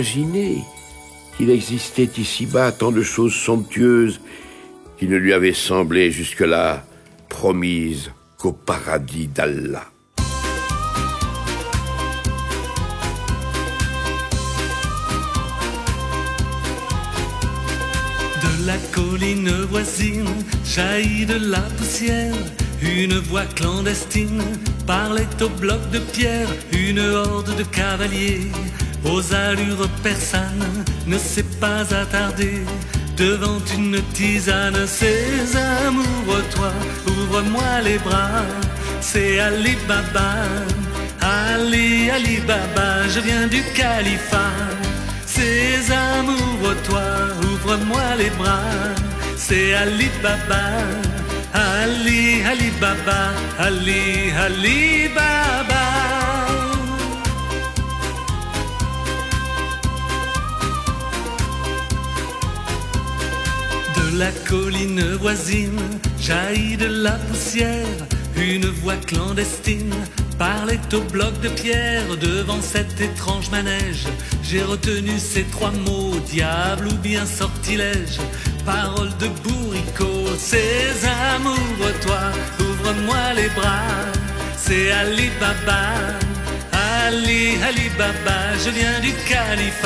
Imaginez qu'il existait ici-bas tant de choses somptueuses qui ne lui avaient semblé jusque-là promises qu'au paradis d'Allah. De la colline voisine jaillit de la poussière. Une voix clandestine parlait au bloc de pierre. Une horde de cavaliers aux allures persanes ne s'est pas attardée devant une tisane. Ces amours, toi, ouvre-moi les bras. C'est Ali Baba, Ali Baba, je viens du califat. Ces amours, toi, ouvre-moi les bras. C'est Ali Baba, Ali Baba, Ali Baba. De la colline voisine jaillit de la poussière. Une voix clandestine parlait au bloc de pierre. Devant cet étrange manège, j'ai retenu ces trois mots: diable ou bien sortilège. Paroles de bourricot. Ces amours, toi, ouvre-moi les bras. C'est Ali Baba, Ali Baba, je viens du califat.